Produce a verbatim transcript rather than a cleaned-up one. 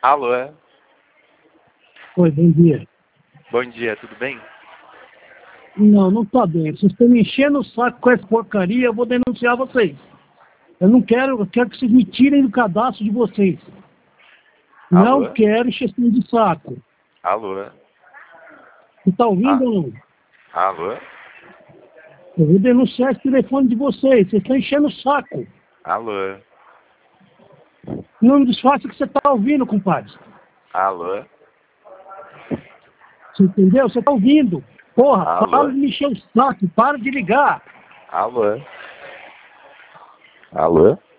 Alô, é? Oi, bom dia. Bom dia, tudo bem? Não, não tá bem. Vocês estão me enchendo o saco com essa porcaria, eu vou denunciar vocês. Eu não quero, eu quero que vocês me tirem do cadastro de vocês. Não Alô? quero encheção de saco. Alô? Você tá ouvindo Ah, ou não? alô? Eu vou denunciar esse telefone de vocês. Vocês estão enchendo o saco. Alô? Não me disfarce que você tá ouvindo, compadre. Alô? Você entendeu? Você tá ouvindo. Porra, para Alô? de me encher o saco. Para de ligar. Alô? Alô?